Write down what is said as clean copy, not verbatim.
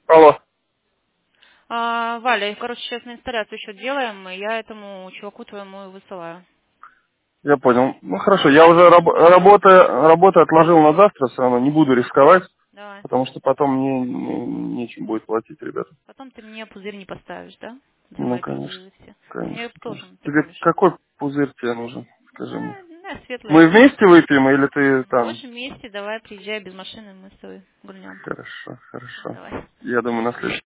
Алло. Валя, короче, сейчас на инсталляцию еще делаем, и я этому чуваку твоему и высылаю. Я понял. Ну хорошо, я уже работу отложил на завтра, все равно не буду рисковать, Давай. потому что потом мне нечем будет платить, ребята. Потом ты мне пузырь не поставишь, да? За Ну, мои конечно, кредиты все. Ты мне конечно, тоже конечно. Тебе напомнишь. какой пузырь тебе нужен? Скажи мне. Светлое Мы вино. вместе выпьем или ты там? Можем вместе, давай, приезжай без машины, мы с тобой гульнем. Хорошо, хорошо. Давай. Я думаю, на следующий.